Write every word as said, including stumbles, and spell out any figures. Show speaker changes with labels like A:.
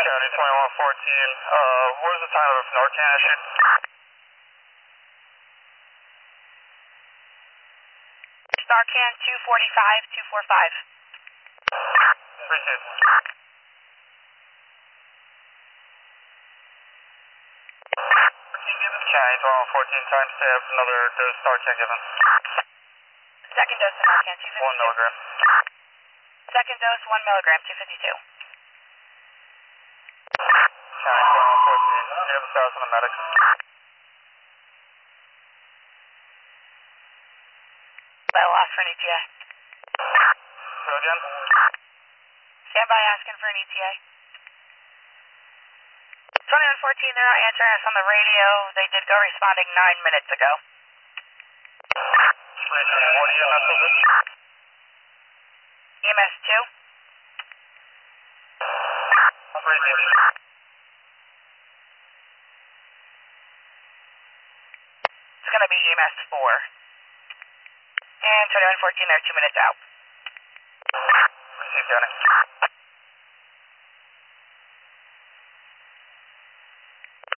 A: County twenty-one fourteen, uh, what is the time of the Narcan issue?
B: Narcan two forty-five, two forty-five.
A: Received. County twenty-one fourteen, time stamp, another dose Narcan given.
B: Second dose of Narcan, two fifty-two.
A: One milligram.
B: Second dose, one milligram, two fifty-two.
A: County twenty-one fourteen, do you have a status on the medic?
B: Battle off for an E T A.
A: Go again?
B: Stand by asking for an E T A. twenty-one fourteen, they're not answering us on the radio. They did go responding nine minutes ago.
A: Received. What E M S was it?
B: E M S two?
A: Received.
B: It's going to be E M S four. And twenty-one fourteen, they're two minutes out.
A: Received, County.